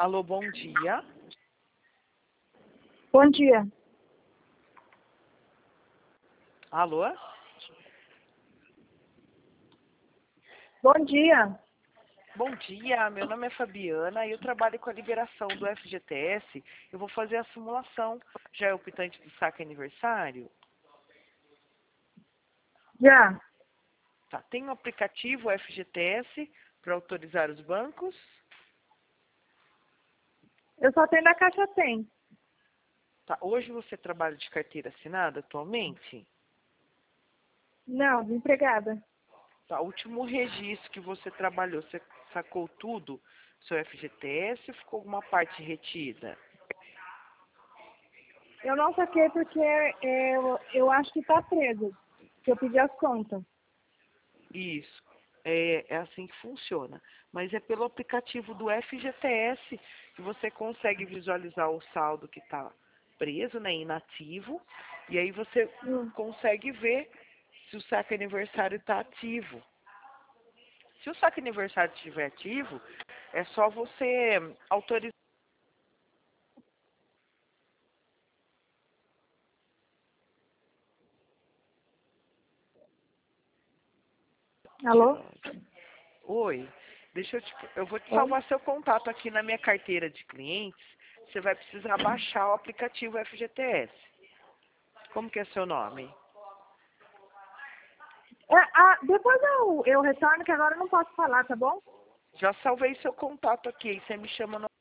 Alô, bom dia. Bom dia. Alô? Bom dia. Bom dia, meu nome é Fabiana e eu trabalho com a liberação do FGTS. Eu vou fazer a simulação. Já é o quitante do saque aniversário? Já. Tá. Tem um aplicativo FGTS para autorizar os bancos? Eu só tenho da Caixa Tem. Tá. Hoje você trabalha de carteira assinada atualmente? Não, desempregada. Tá. O último registro que você trabalhou, você sacou tudo? Seu FGTS ou ficou alguma parte retida? Eu não saquei porque eu acho que está preso. Que eu pedi as contas. Isso. É assim que funciona. Mas é pelo aplicativo do FGTS que você consegue visualizar o saldo que está preso, né, inativo. E aí você Hum. consegue ver se o saque aniversário está ativo. Se o saque aniversário estiver ativo, é só você autorizar. Alô? Oi, eu vou te Oi? salvar seu contato aqui na minha carteira de clientes. Você vai precisar baixar o aplicativo FGTS. Como que é seu nome? Depois eu retorno, que agora eu não posso falar, tá bom? Já salvei seu contato aqui. Você me chama no